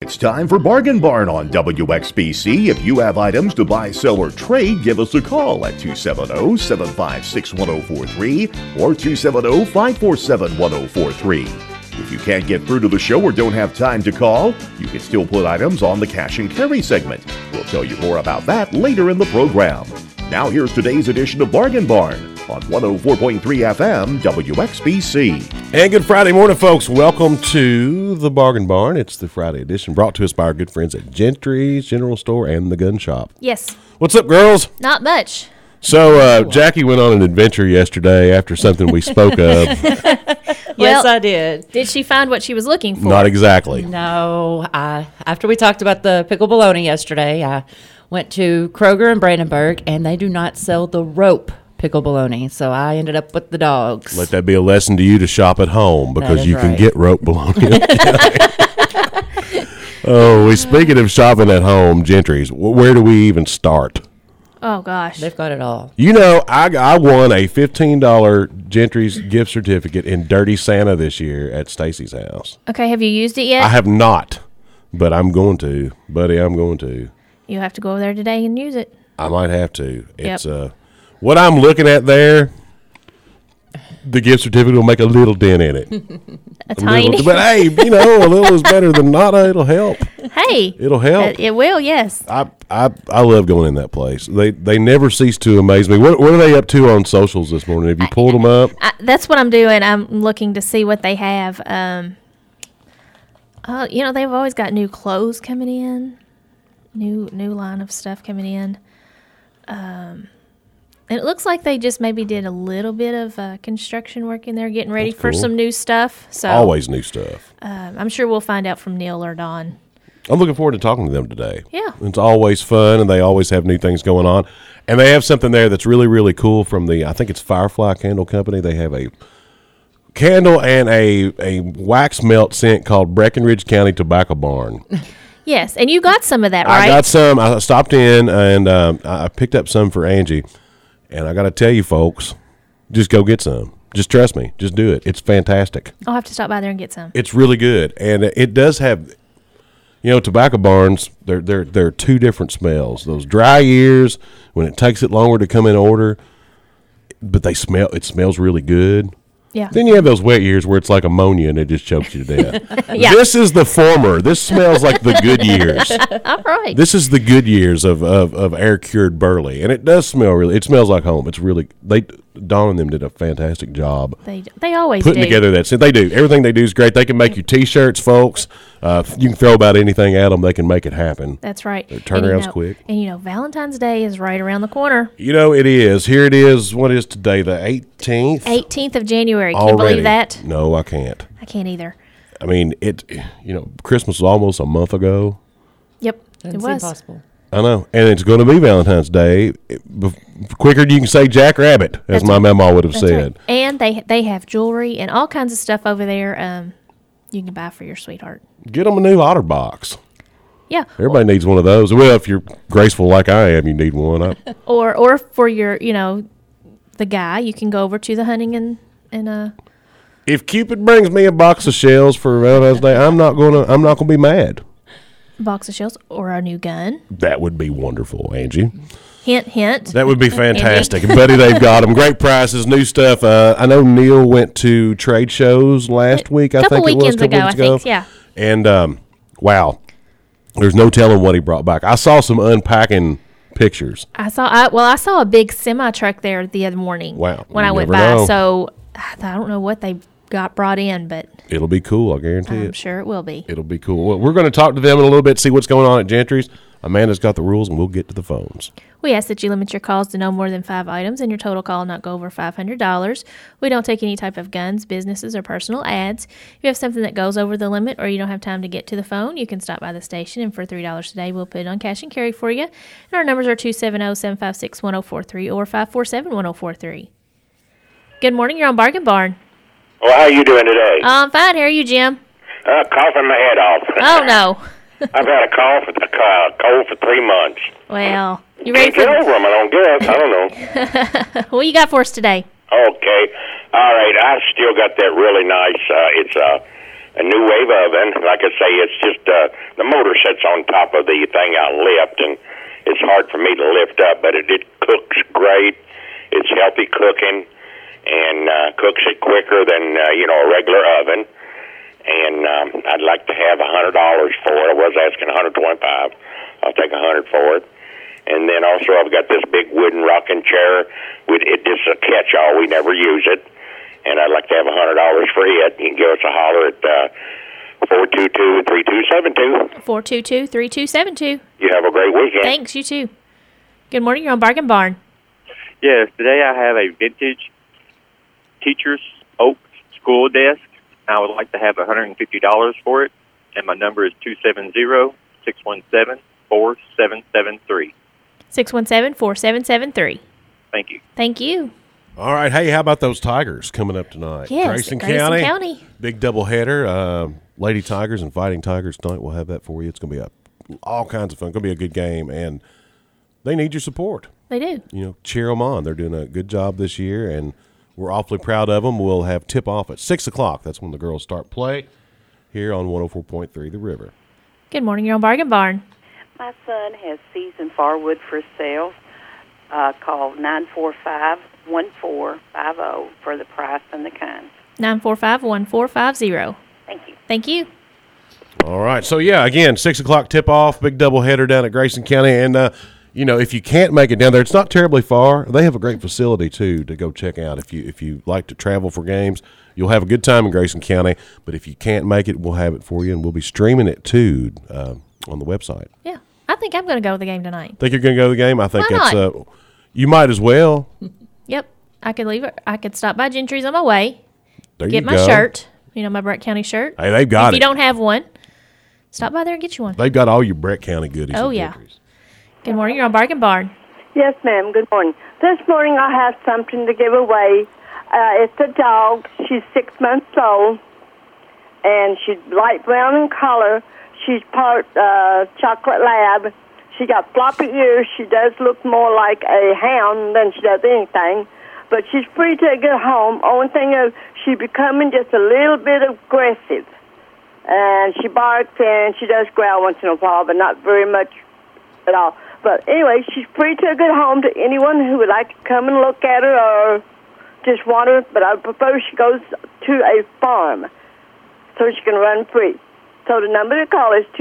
It's time for Bargain Barn on WXBC. If you have items to buy, sell, or trade, give us a call at 270-756-1043 or 270-547-1043. If you can't get through to the show or don't have time to call, you can still put items on the cash and carry segment. We'll tell you more about that later in the program. Now here's today's edition of Bargain Barn on 104.3 FM WXBC. And good Friday morning, folks. Welcome to the Bargain Barn. It's the Friday edition brought to us by our good friends at Gentry's General Store and the Gun Shop. Yes. What's up, girls? Not much. So Jackie went on an adventure yesterday after something we spoke of. Yes, I did. Did she find what she was looking for? Not exactly. No, after we talked about the pickle bologna yesterday, I went to Kroger in Brandenburg, and they do not sell the rope pickle bologna, so I ended up with the dogs. Let that be a lesson to you to shop at home because you can get rope bologna. Speaking of shopping at home, Gentry's, where do we even start? Oh, gosh. They've got it all. You know, I won a $15 Gentry's gift certificate in Dirty Santa this year at Stacy's house. Okay, have you used it yet? I have not, but I'm going to. Buddy, I'm going to. You have to go over there today and use it. I might have to. Yep. It's what I'm looking at there, the gift certificate will make a little dent in it. A tiny. But hey, you know, a little is better than nada. It'll help. Hey. It'll help. It will, yes. I love going in that place. They never cease to amaze me. What are they up to on socials this morning? Have you pulled them up? That's what I'm doing. I'm looking to see what they have. They've always got new clothes coming in, new line of stuff coming in. And it looks like they just maybe did a little bit of construction work in there, getting ready for some new stuff. So always new stuff. I'm sure we'll find out from Neil or Dawn. I'm looking forward to talking to them today. Yeah. It's always fun, and they always have new things going on. And they have something there that's really, really cool from I think it's Firefly Candle Company. They have a candle and a wax melt scent called Breckenridge County Tobacco Barn. Yes, and you got some of that, right? I got some. I stopped in, and I picked up some for Angie. And I got to tell you, folks, just go get some. Just trust me. Just do it. It's fantastic. I'll have to stop by there and get some. It's really good. And it does have, tobacco barns, they're two different smells. Those dry years, when it takes it longer to come in order, but it smells really good. Yeah. Then you have those wet years where it's like ammonia and it just chokes you to death. Yeah. This is the former. This smells like the good years. All right. This is the good years of air-cured burley. And it does smell it smells like home. It's really, Dawn and them did a fantastic job. They always putting do. together that scent. They do. Everything they do is great. They can make you T-shirts, folks. You can throw about anything at them. They can make it happen. That's right. Their turnaround's quick. And Valentine's Day is right around the corner. It is. Here it is. What is today? The 18th? 18th of January. Can Already. you believe that? No, I can't. I can't either. I mean, Christmas was almost a month ago. Yep, Doesn't it was. seem possible. I know. And it's going to be Valentine's Day. Quicker than you can say Jack Rabbit, as my mama would have That's said. right. And they have jewelry and all kinds of stuff over there you can buy for your sweetheart. Get them a new OtterBox. Yeah. Everybody needs one of those. Well, if you're graceful like I am, you need one. Or for your, the guy, you can go over to the hunting and If Cupid brings me a box of shells for Valentine's Day, I'm not gonna be mad. box of shells or a new gun. That would be wonderful, Angie. Hint, hint. That would be fantastic. Buddy, they've got them. Great prices, new stuff. I know Neil went to trade shows last week. I think it was a couple weeks ago. Yeah. And wow, there's no telling what he brought back. I saw some unpacking pictures. I saw a big semi truck there the other morning. Wow. When I went never by. know. So I don't know what they got brought in, but It'll be cool, I guarantee I'm it. sure it will be. It'll be cool. Well, we're going to talk to them in a little bit, see what's going on at Gentry's. Amanda's got the rules, and we'll get to the phones. We ask that you limit your calls to no more than 5 items and your total call not go over $500. We don't take any type of guns, businesses, or personal ads. If you have something that goes over the limit or you don't have time to get to the phone, you can stop by the station, and for $3 today, we'll put it on cash and carry for you. And our numbers are 270-756-1043 or 547-1043. Good morning. You're on Bargain Barn. Well, how are you doing today? I'm fine. How are you, Jim? Coughing my head off. Oh, no. I've had a cold for 3 months. Well, you ready Can't for get over them, I don't guess. I don't know. what you got for us today? Okay. All right. I still got that really nice, a new wave oven. Like I say, it's just the motor sits on top of the thing I lift, and it's hard for me to lift up, but it cooks great. It's healthy cooking and cooks it quicker than a regular oven. And I'd like to have $100 for it. I was asking $125. I'll take $100 for it. And then also I've got this big wooden rocking chair. It's a catch-all. We never use it. And I'd like to have $100 for it. You can give us a holler at 422-3272. 422-3272. You have a great weekend. Thanks, you too. Good morning, you're on Bargain Barn. Yes, today I have a vintage teacher's oak school desk. I would like to have $150 for it, and my number is 270-617-4773. 617-4773. Thank you. Thank you. All right. Hey, how about those Tigers coming up tonight? Yes, Grayson County. Big doubleheader. Lady Tigers and Fighting Tigers tonight. We'll have that for you. It's going to be all kinds of fun. It's going to be a good game, and they need your support. They do. Cheer them on. They're doing a good job this year, and we're awfully proud of them. We'll have tip-off at 6 o'clock. That's when the girls start play here on 104.3 The River. Good morning, you're on Bargain Barn. My son has seasoned firewood for sale. Call 945-1450 for the price and the kind. 945-1450. Thank you. Thank you. All right. So, again, 6 o'clock tip-off, big doubleheader down at Grayson County. And, if you can't make it down there, it's not terribly far. They have a great facility, too, to go check out. If you like to travel for games, you'll have a good time in Grayson County. But if you can't make it, we'll have it for you, and we'll be streaming it, too, on the website. Yeah. I think I'm going to go to the game tonight. Think you're going to go to the game? I think Why that's not? You might as well. Yep. I could leave it. I could stop by Gentry's on my way. There Get you my go. shirt. My Brett County shirt. Hey, they've got If it. you don't have one, stop by there and get you one. They've got all your Brett County goodies. Oh, at yeah. Gentry's. Good morning. You're on Bargain Barn. Yes, ma'am. Good morning. This morning I have something to give away. It's a dog. She's 6 months old, and she's light brown in color. She's part chocolate lab. She got floppy ears. She does look more like a hound than she does anything, but she's free to a good home. Only thing is she's becoming just a little bit aggressive, and she barks and she does growl once in a while, but not very much at all. But anyway, she's free to a good home to anyone who would like to come and look at her or just want her, but I propose she goes to a farm so she can run free. So the number to call is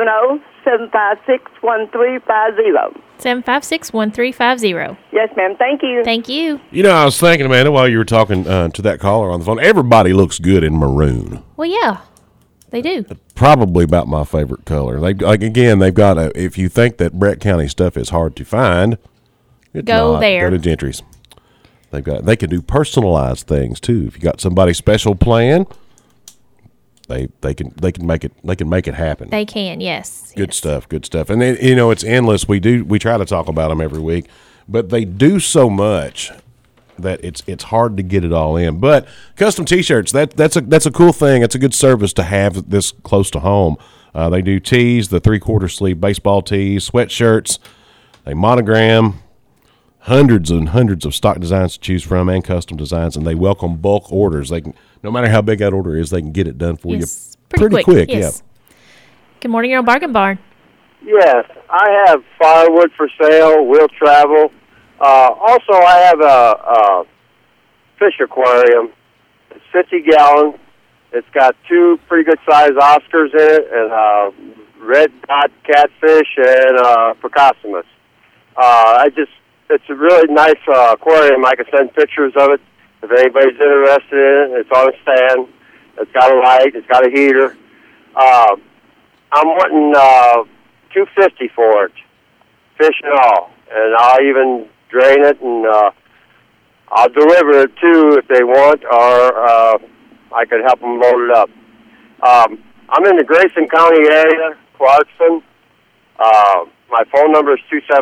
270-756-1350. 756-1350. Yes, ma'am. Thank you. Thank you. I was thinking, Amanda, while you were talking to that caller on the phone, everybody looks good in maroon. Well, yeah, they do. Probably about my favorite color. They've got if you think that Brett County stuff is hard to find, it's Go not. there. Go to Gentry's. They can do personalized things too. If you got somebody special playing, they can make it happen. They can, yes. Good stuff. And then, it's endless. We try to talk about them every week, but they do so much that it's hard to get it all in. But custom T-shirts, that's a cool thing. It's a good service to have this close to home. They do tees, the 3/4 sleeve baseball tees, sweatshirts. They monogram. Hundreds and hundreds of stock designs to choose from and custom designs, and they welcome bulk orders. They can, no matter how big that order is, they can get it done for you pretty quick. Yes. Good morning, you're on Bargain Barn. Yes, I have firewood for sale, will travel. Also, I have a fish aquarium. It's 50 gallons. It's got 2 pretty good-sized Oscars in it, and red dot catfish and Procosimus. It's a really nice aquarium. I can send pictures of it if anybody's interested in it. It's on a stand. It's got a light. It's got a heater. I'm wanting $250 for it, fish and all, and I'll even drain it, and I'll deliver it too if they want, or I could help them load it up. I'm in the Grayson County area, Clarkson. My phone number is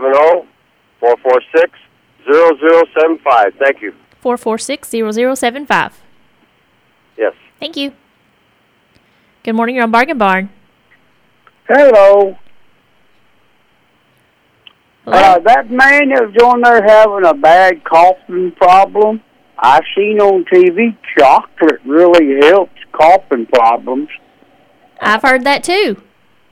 270-446-0075. Thank you. 446-0075. Yes. Thank you. Good morning, you're on Bargain Barn. Hello. Hello? That man that was on there having a bad coughing problem, I've seen on TV chocolate really helps coughing problems. I've heard that too.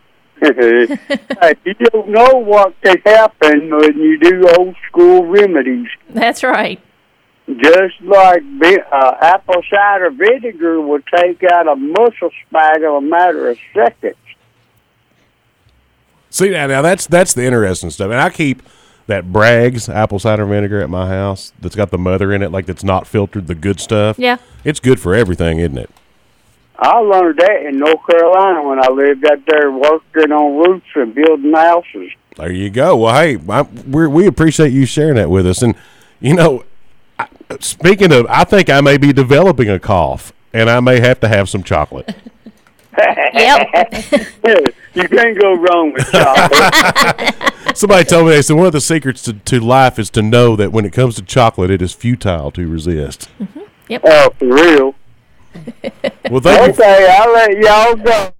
You don't know what can happen when you do old school remedies. That's right. Just like apple cider vinegar will take out a muscle spasm in a matter of seconds. See, now that's the interesting stuff. And I keep that Bragg's apple cider vinegar at my house that's got the mother in it, like that's not filtered, the good stuff. Yeah. It's good for everything, isn't it? I learned that in North Carolina when I lived out there working on roofs and building houses. There you go. Well, hey, we appreciate you sharing that with us. And, you know, speaking of, I think I may be developing a cough, and I may have to have some chocolate. Yep. You can't go wrong with chocolate. Somebody told me, they said one of the secrets to life is to know that when it comes to chocolate, it is futile to resist. Mm-hmm. Yep. Oh, for real? Well, thank you. Okay, I'll let y'all go.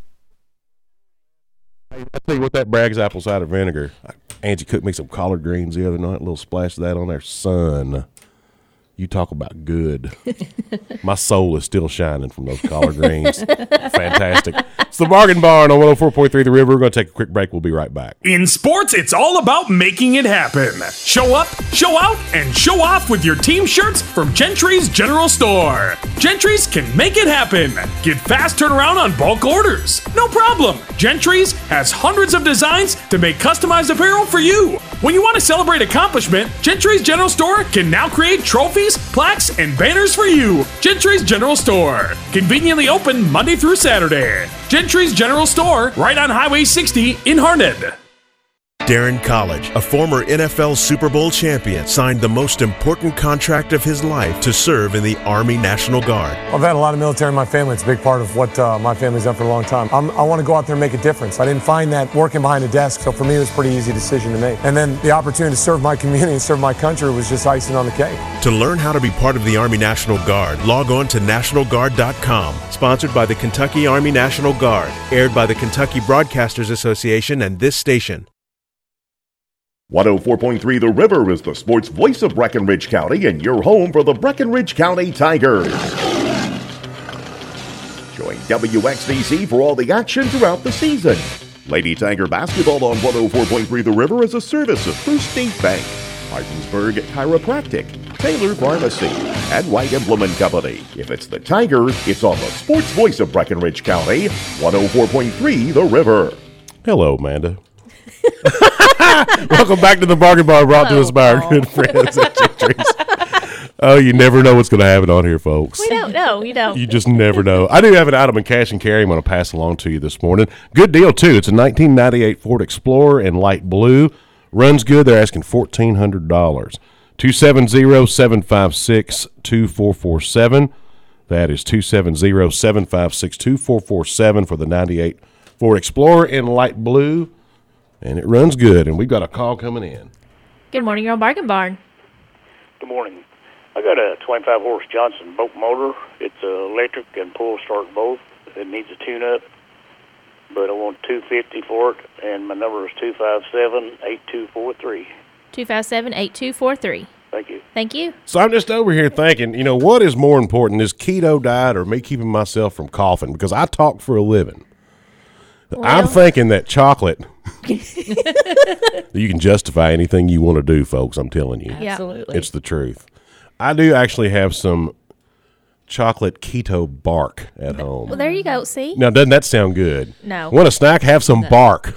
I'll tell you what, that Bragg's apple cider vinegar. Angie cooked me some collard greens the other night, a little splash of that on there. Son, you talk about good. My soul is still shining from those collard greens. Fantastic. It's the Bargain Barn on 104.3 The River. We're going to take a quick break. We'll be right back. In sports, it's all about making it happen. Show up, show out, and show off with your team shirts from Gentry's General Store. Gentry's can make it happen. Get fast turnaround on bulk orders. No problem. Gentry's has hundreds of designs to make customized apparel for you. When you want to celebrate accomplishment, Gentry's General Store can now create trophies, plaques, and banners for you. Gentry's General Store. Conveniently open Monday through Saturday. Gentry's General Store, right on Highway 60 in Harned. Darren College, a former NFL Super Bowl champion, signed the most important contract of his life to serve in the Army National Guard. I've had a lot of military in my family. It's a big part of what my family's done for a long time. I want to go out there and make a difference. I didn't find that working behind a desk, so for me it was a pretty easy decision to make. And then the opportunity to serve my community and serve my country was just icing on the cake. To learn how to be part of the Army National Guard, log on to nationalguard.com. Sponsored by the Kentucky Army National Guard. Aired by the Kentucky Broadcasters Association and this station. 104.3 The River is the sports voice of Breckinridge County and your home for the Breckinridge County Tigers. Join WXVC for all the action throughout the season. Lady Tiger basketball on 104.3 The River is a service of First State Bank, Martinsburg Chiropractic, Taylor Pharmacy, and White Implement Company. If it's the Tigers, it's on the sports voice of Breckinridge County, 104.3 The River. Hello, Amanda. Welcome back to the Bargain Bar, brought to us by our good friends at Gentry's. Oh, you never know what's going to happen on here, folks. We don't know. You don't. You just never know. I do have an item in cash and carry I'm going to pass along to you this morning. Good deal, too. It's a 1998 Ford Explorer in light blue. Runs good. They're asking $1,400. 270-756-2447. That is 270-756-2447 for the 98 Ford Explorer in light blue. And it runs good, and we've got a call coming in. Good morning, you're on Bargain Barn. Good morning. I got a 25-horse Johnson boat motor. It's electric and pull start both. It needs a tune-up, but I want $250 for it, and my number is 257-8243. 257-8243. Thank you. Thank you. So I'm just over here thinking, you know, what is more important, this keto diet or me keeping myself from coughing? Because I talk for a living. Well, I'm thinking that chocolate, you can justify anything you want to do, folks. I'm telling you. Absolutely. It's the truth. I do actually have some chocolate keto bark at home. Well, there you go. See? Now, doesn't that sound good? No. Want a snack? Have some bark.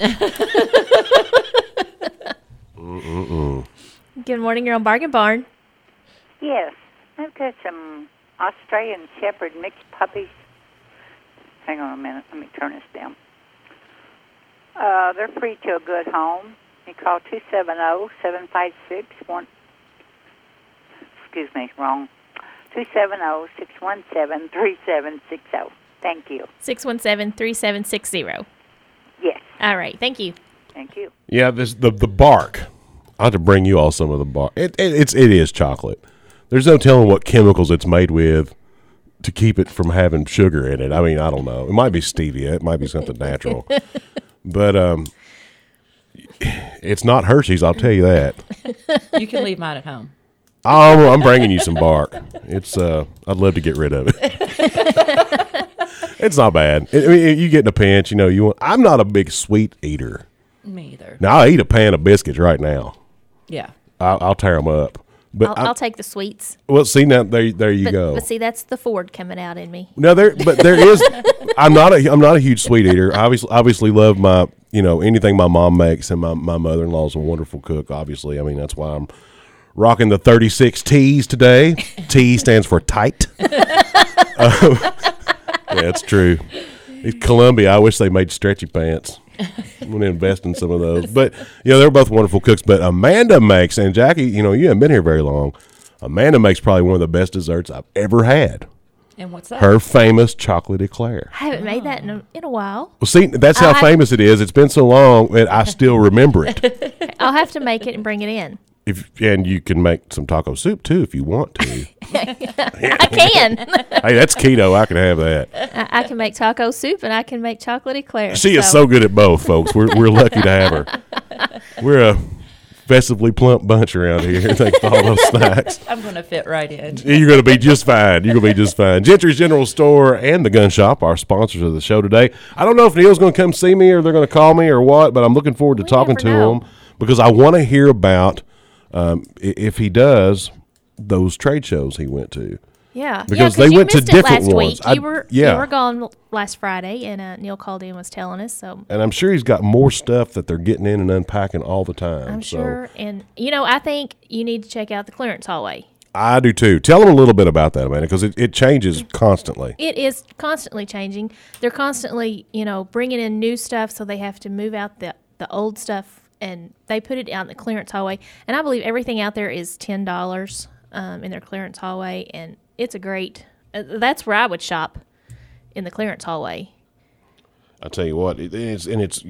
Good morning, you're on Bargain Barn. Yes. I've got some Australian Shepherd mixed puppies. Hang on a minute. Let me turn this down. They're free to a good home. You call 270-756-1... Excuse me, wrong. 270-617-3760. Thank you. 617-3760. Yes. All right, thank you. Thank you. Yeah, the bark. I'll have to bring you all some of the bark. It is chocolate. There's no telling what chemicals it's made with to keep it from having sugar in it. I mean, I don't know. It might be stevia. It might be something natural. But it's not Hershey's, I'll tell you that. You can leave mine at home. Oh, I'm bringing you some bark. It's I'd love to get rid of it. It's not bad. I mean, you get in a pinch, you know. I'm not a big sweet eater. Me either. Now I'll eat a pan of biscuits right now. Yeah. I'll tear them up. But I'll take the sweets. Well, see now there you go. But see, that's the Ford coming out in me. No, there is. I'm not a huge sweet eater. I obviously love my anything my mom makes, and my mother-in-law is a wonderful cook. Obviously, I mean that's why I'm rocking the 36 T's today. T stands for tight. Yeah, it's true. It's Columbia. I wish they made stretchy pants. I'm going to invest in some of those. But, they're both wonderful cooks. But Amanda makes, and Jackie, you haven't been here very long. Amanda makes probably one of the best desserts I've ever had. And what's that? Her famous chocolate eclair. I haven't made that in a while. Well, see, that's how famous it is. It's been so long that I still remember it. I'll have to make it and bring it in. And you can make some taco soup, too, if you want to. I can. Hey, that's keto. I can have that. I can make taco soup, and I can make chocolate eclair. She is so good at both, folks. We're lucky to have her. We're a festively plump bunch around here, thanks to all those snacks. I'm going to fit right in. You're going to be just fine. You're going to be just fine. Gentry's General Store and the Gun Shop are sponsors of the show today. I don't know if Neil's going to come see me or they're going to call me or what, but I'm looking forward to talking to him because I want to hear about, if he does, those trade shows he went to. Yeah, because they went to different last ones. Week. You were gone last Friday, and Neil called in and was telling us. So, and I'm sure he's got more stuff that they're getting in and unpacking all the time. I'm sure, and I think you need to check out the clearance hallway. I do too. Tell them a little bit about that, Amanda, because it changes constantly. It is constantly changing. They're constantly, bringing in new stuff, so they have to move out the old stuff, and they put it out in the clearance hallway. And I believe everything out there is $10 in their clearance hallway, and it's a great. That's where I would shop, in the clearance hallway. I tell you what, it's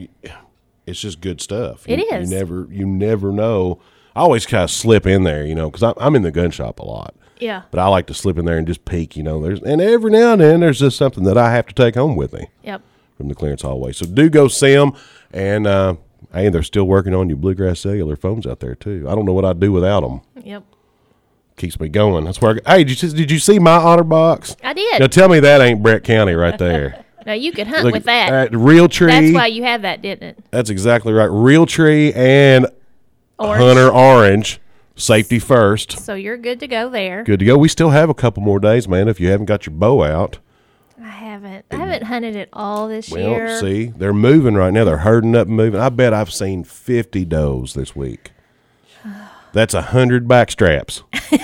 just good stuff. It is. You never know. I always kind of slip in there, because I'm in the gun shop a lot. Yeah. But I like to slip in there and just peek, and every now and then there's just something that I have to take home with me. Yep. From the clearance hallway. So do go see them, and they're still working on your Bluegrass cellular phones out there too. I don't know what I'd do without them. Yep. Keeps me going. That's where. Hey, did you see my OtterBox? I did. Now tell me that ain't Brett County right there. Now you could hunt with that. Realtree. That's why you have that, didn't it? That's exactly right. Realtree and Hunter Orange, safety first. So you're good to go there. Good to go. We still have a couple more days, man. If you haven't got your bow out. I haven't hunted it all this year. Well, see, they're moving right now. They're herding up and moving. I bet I've seen 50 does this week. That's 100 backstraps.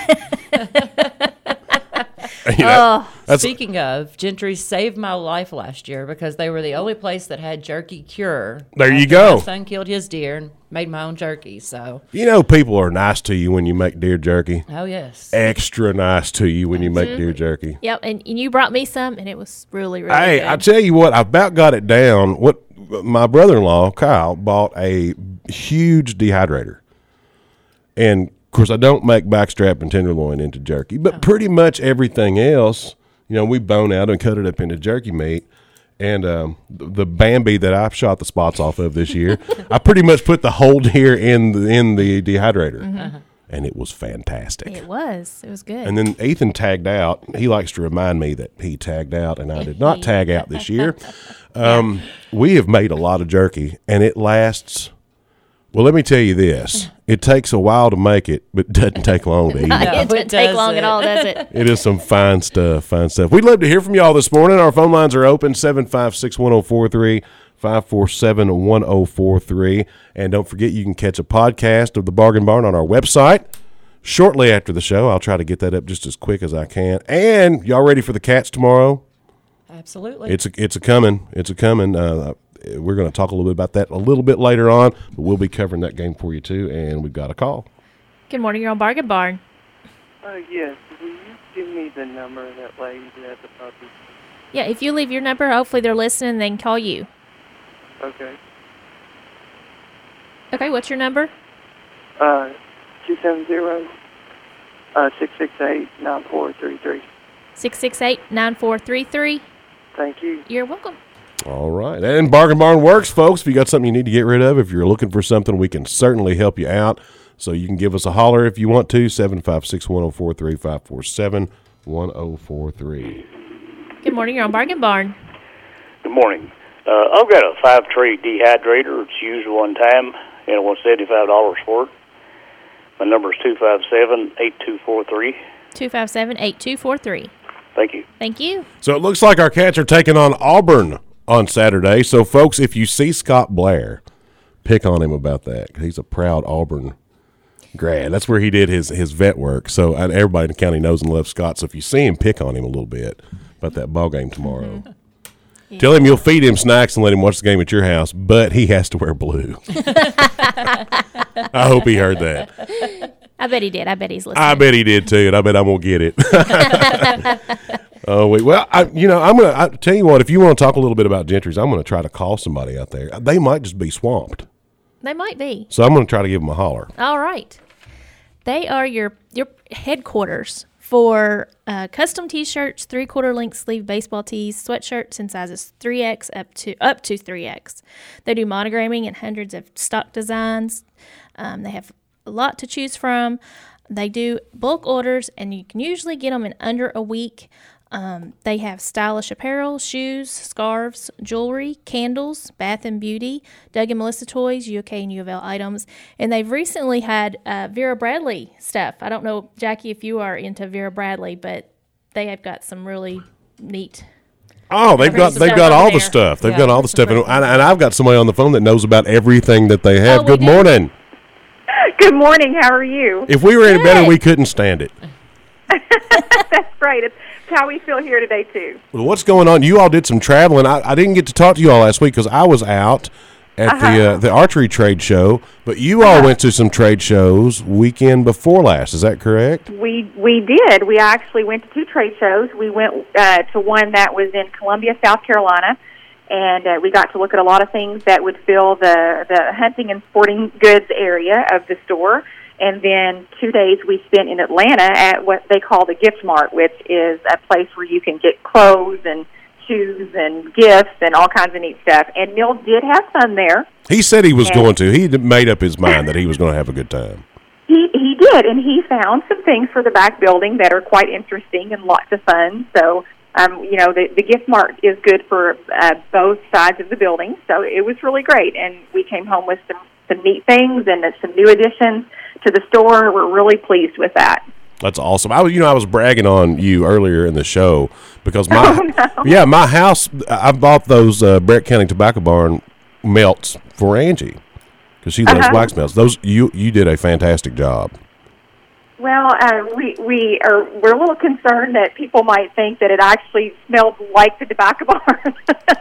Speaking of, Gentry saved my life last year because they were the only place that had jerky cure. There you go. My son killed his deer and made my own jerky. So people are nice to you when you make deer jerky. Oh yes, extra nice to you when you make deer jerky. Yep, and you brought me some, and it was really, really good. I tell you what, I about got it down. What my brother-in-law Kyle bought a huge dehydrator, and of course I don't make backstrap and tenderloin into jerky, but pretty much everything else, we bone out and cut it up into jerky meat. And the Bambi that I've shot the spots off of this year, I pretty much put the whole deer in the dehydrator, and it was fantastic. It was good. And then Ethan tagged out. He likes to remind me that he tagged out, and I did not tag out this year. We have made a lot of jerky, and it lasts. Well, let me tell you this. It takes a while to make it, but it doesn't take long to eat. It doesn't take long at all, does it? It is some fine stuff, We'd love to hear from you all this morning. Our phone lines are open, 756-1043, 547-1043. And don't forget, you can catch a podcast of The Bargain Barn on our website. Shortly after the show, I'll try to get that up just as quick as I can. And y'all ready for the Cats tomorrow? Absolutely. It's a coming. We're going to talk a little bit about that a little bit later on, but we'll be covering that game for you too, and we've got a call. Good morning, you're on Bargain Barn. Yes, will you give me the number of that lady that had the puppy? Yeah, if you leave your number, hopefully they're listening, they can call you. Okay. Okay, what's your number? 270-668-9433. 668-9433. Thank you. You're welcome. All right. And Bargain Barn works, folks. If you got something you need to get rid of, if you're looking for something, we can certainly help you out. So you can give us a holler if you want to, 756-1043, 547-1043. Good morning. You're on Bargain Barn. Good morning. I've got a 5-tray dehydrator. It's used one time, and I want $75 for it. My number is 257-8243. 257-8243. Thank you. Thank you. So it looks like our Cats are taking on Auburn on Saturday. So, folks, if you see Scott Blair, pick on him about that. He's a proud Auburn grad. That's where he did his vet work. So everybody in the county knows and loves Scott. So if you see him, pick on him a little bit about that ball game tomorrow. Yeah. Tell him you'll feed him snacks and let him watch the game at your house, but he has to wear blue. I hope he heard that. I bet he did. I bet he's listening. I bet he did too, and I bet I'm gonna get it. Well, I'm gonna. I tell you what. If you want to talk a little bit about Gentry's, I'm gonna try to call somebody out there. They might just be swamped. They might be. So I'm gonna try to give them a holler. All right. They are your headquarters for custom T-shirts, 3/4 length sleeve baseball tees, sweatshirts in sizes 3X up to 3X. They do monogramming and hundreds of stock designs. They have a lot to choose from. They do bulk orders, and you can usually get them in under a week. They have stylish apparel, shoes, scarves, jewelry, candles, bath and beauty, Doug and Melissa toys, UK and U of L items. And they've recently had Vera Bradley stuff. I don't know, Jackie, if you are into Vera Bradley, but they have got some really neat. Oh, they've got all the stuff. They've got all the stuff. And I've got somebody on the phone that knows about everything that they have. Good morning. Good morning. How are you? If we were any better, we couldn't stand it. That's great. It's how we feel here today, too. Well, what's going on? You all did some traveling. I didn't get to talk to you all last week because I was out at the archery trade show, but you all went to some trade shows weekend before last. Is that correct? We did. We actually went to 2 trade shows. We went to one that was in Columbia, South Carolina, and we got to look at a lot of things that would fill the hunting and sporting goods area of the store. And then 2 days we spent in Atlanta at what they call the Gift Mart, which is a place where you can get clothes and shoes and gifts and all kinds of neat stuff. And Neil did have fun there. He said he was going to. He made up his mind that he was going to have a good time. He did, and he found some things for the back building that are quite interesting and lots of fun. So, the Gift Mart is good for both sides of the building. So it was really great, and we came home with some neat things and some new additions to the store. We're really pleased with that. That's awesome. I was bragging on you earlier in the show because my house, I bought those Brett County Tobacco Barn melts for Angie because she loves wax melts. Those you did a fantastic job. Well, we're a little concerned that people might think that it actually smelled like the tobacco barn,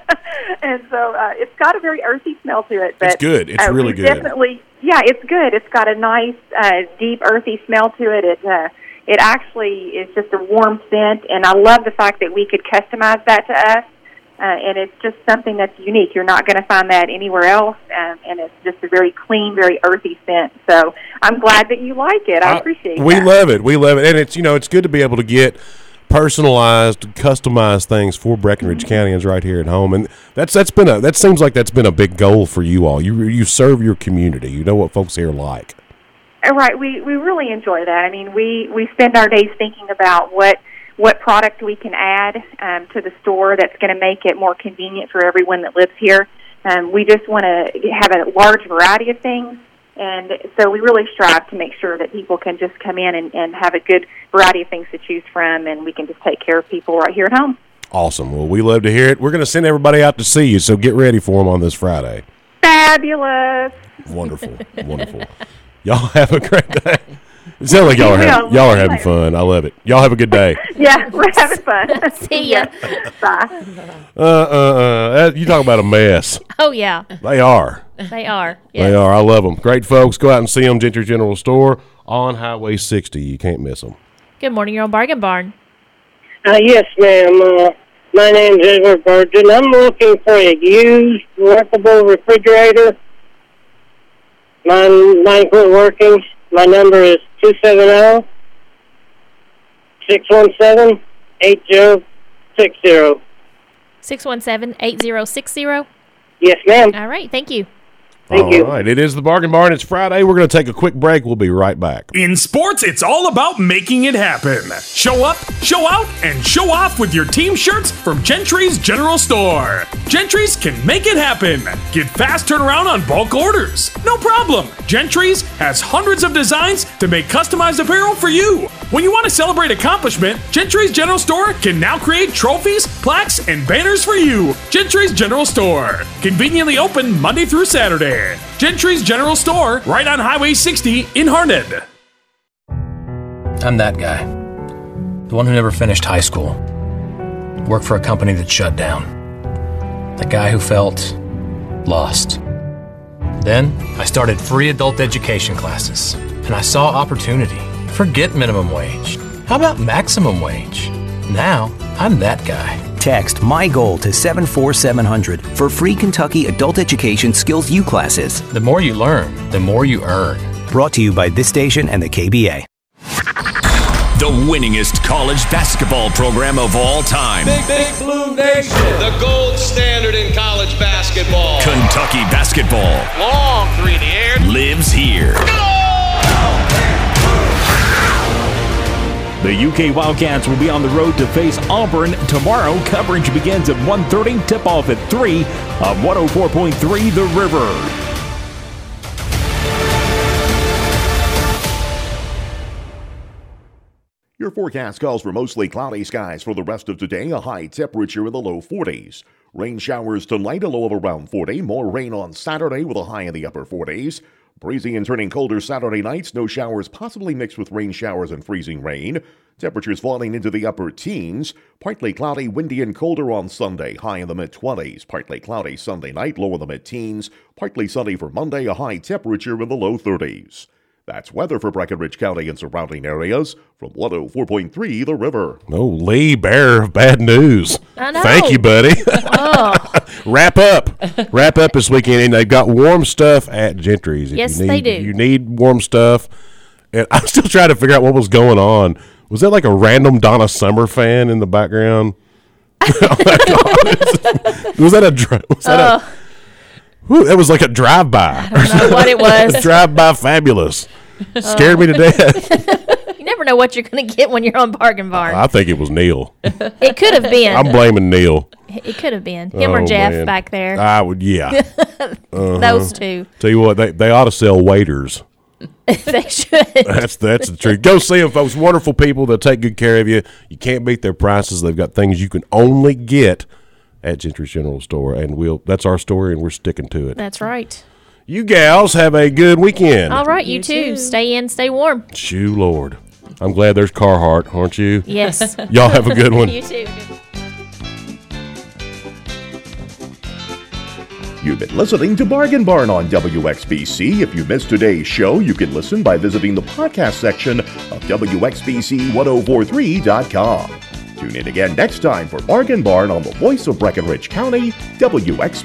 and so it's got a very earthy smell to it. But it's good. It's really good. Definitely, yeah, it's good. It's got a nice, deep, earthy smell to it. It actually is just a warm scent, and I love the fact that we could customize that to us. And it's just something that's unique. You're not going to find that anywhere else, and it's just a very clean, very earthy scent. So I'm glad that you like it. I appreciate it. We love it. We love it. And it's good to be able to get personalized, customized things for Breckenridge Countyans right here at home. And that seems like that's been a big goal for you all. You serve your community. You know what folks here like. Right. We really enjoy that. I mean, we spend our days thinking about what product we can add to the store that's going to make it more convenient for everyone that lives here. We just want to have a large variety of things, and so we really strive to make sure that people can just come in and have a good variety of things to choose from, and we can just take care of people right here at home. Awesome. Well, we love to hear it. We're going to send everybody out to see you, so get ready for them on this Friday. Fabulous. Wonderful. Wonderful. Y'all have a great day. It sounds like y'all are having fun. I love it. Y'all have a good day. Yeah, we're having fun. See ya. Bye. You talk about a mess. Oh, yeah. They are. They are. Yes. They are. I love them. Great folks. Go out and see them. Gentry General Store on Highway 60. You can't miss them. Good morning. You're on Bargain Barn. Yes, ma'am. My name's Edward Burton. I'm looking for a used workable refrigerator. Mine quit working. My number is 270-617-8060. 617-8060? Yes, ma'am. All right. Thank you. Thank you. All right, it is the Bargain Barn. It's Friday. We're going to take a quick break. We'll be right back. In sports, it's all about making it happen. Show up, show out, and show off with your team shirts from Gentry's General Store. Gentry's can make it happen. Get fast turnaround on bulk orders. No problem. Gentry's has hundreds of designs to make customized apparel for you. When you want to celebrate accomplishment, Gentry's General Store can now create trophies, plaques, and banners for you. Gentry's General Store. Conveniently open Monday through Saturday. Gentry's General Store, right on Highway 60 in Harned. I'm that guy. The one who never finished high school. Worked for a company that shut down. The guy who felt lost. Then I started free adult education classes, and I saw opportunity. Forget minimum wage. How about maximum wage? Now, I'm that guy. Text My Goal to 74700 for free Kentucky Adult Education Skills U classes. The more you learn, the more you earn. Brought to you by this station and the KBA. The winningest college basketball program of all time. Big Blue Nation. The gold standard in college basketball. Kentucky basketball. Long three in the air. Lives here. The UK Wildcats will be on the road to face Auburn tomorrow. Coverage begins at 1:30, tip-off at 3 on 104.3 The River. Your forecast calls for mostly cloudy skies for the rest of today, a high temperature in the low 40s. Rain showers tonight, a low of around 40. More rain on Saturday with a high in the upper 40s. Breezy and turning colder Saturday night, snow showers possibly mixed with rain showers and freezing rain. Temperatures falling into the upper teens. Partly cloudy, windy, and colder on Sunday, high in the mid-20s. Partly cloudy Sunday night, low in the mid-teens. Partly sunny for Monday, a high temperature in the low 30s. That's weather for Breckinridge County and surrounding areas from 104.3 The River. Oh, Lee, bearer of bad news. I know. Thank you, buddy. Oh. Wrap up this weekend, and they've got warm stuff at Gentry's. Yes, they do. If you need warm stuff, and I'm still trying to figure out what was going on. Was that like a random Donna Summer fan in the background? Was that that was like a drive-by. I don't know what it was. Drive-by fabulous. Scared me to death. You never know what you're going to get when you're on Bargain Barn. I think it was Neil. It could have been. I'm blaming Neil. It could have been. Him or Jeff man. back there. I would, yeah. Those two. Tell you what, they ought to sell waiters. They should. That's the truth. Go see them, folks. Wonderful people. They'll take good care of you. You can't beat their prices. They've got things you can only get at Gentry's General Store, and that's our story, and we're sticking to it. That's right. You gals have a good weekend. All right, you too. Stay in, stay warm. Shoo, Lord. I'm glad there's Carhartt, aren't you? Yes. Y'all have a good one. You too. You've been listening to Bargain Barn on WXBC. If you missed today's show, you can listen by visiting the podcast section of WXBC1043.com. Tune in again next time for Bargain Barn on the voice of Breckinridge County, WXBC.